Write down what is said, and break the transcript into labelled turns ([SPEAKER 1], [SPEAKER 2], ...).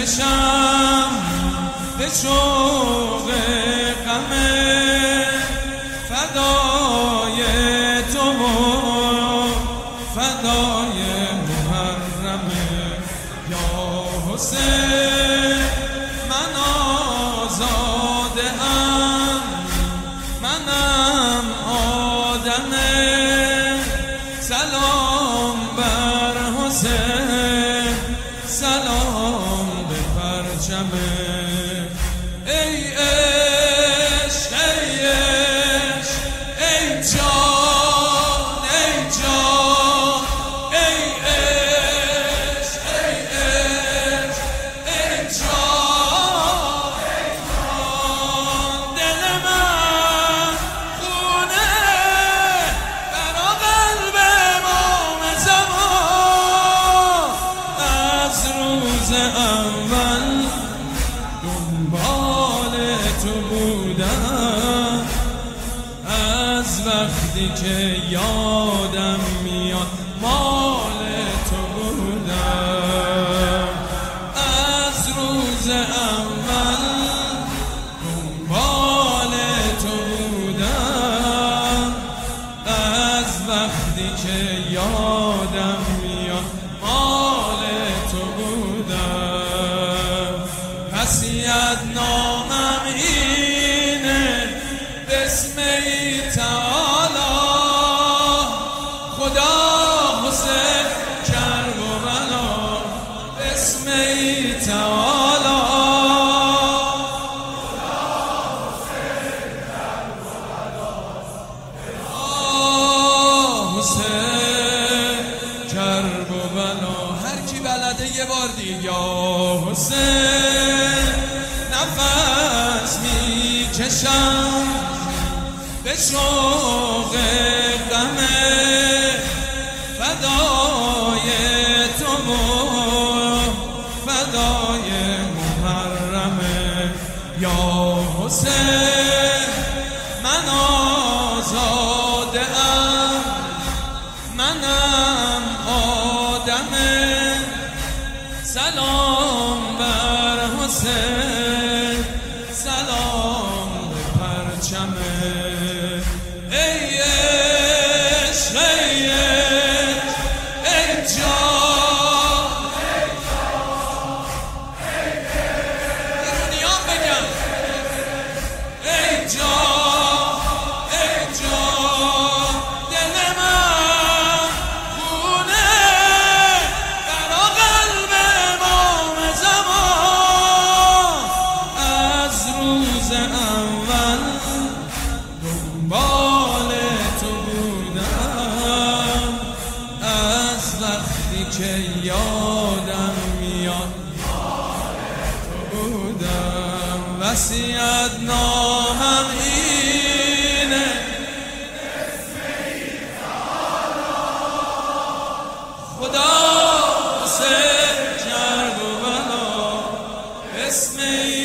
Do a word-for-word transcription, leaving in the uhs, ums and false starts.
[SPEAKER 1] میکشم به شوق غم فدای تو و فدای محرم یا حسین. من آزاده ام، منم آدم، سلام بر حسین، سلام به پرچم. ای عشق ای عشق ای جان ای جان ای عشق ای عشق ای جان ای جان. دل من خونه برا قلب امام زمان. از روز اول دنبال تو بودم، از وقتی که یادم میاد مال تو بودم. از روز اول دنبال تو بودم، از وقتی که یادم میاد مال تو بودم. وصیت نامم اینه بسم تعالی، خدا حسین کرب و بلا بسم تعالی. حسین کرب و بلا. هر کی بلده یه بار دیگه یا حسین. نفس میکشم به شوق غم فدای تو و فدای محرم یا حسین. من آزاده ام، منم آدم، سلام بر حسین، سلام به پرچم. ای عشق ای عشق ای جان ای جان ای عشق. نیام بگم ای جان ای جان. دل من خونه برا قلب امام زمان. از روز اول دنبال تو بودم، از وقتی که یادم میاد مال تو بودم. وصیت نامم اینه خدا حسین کرب و بلا بسم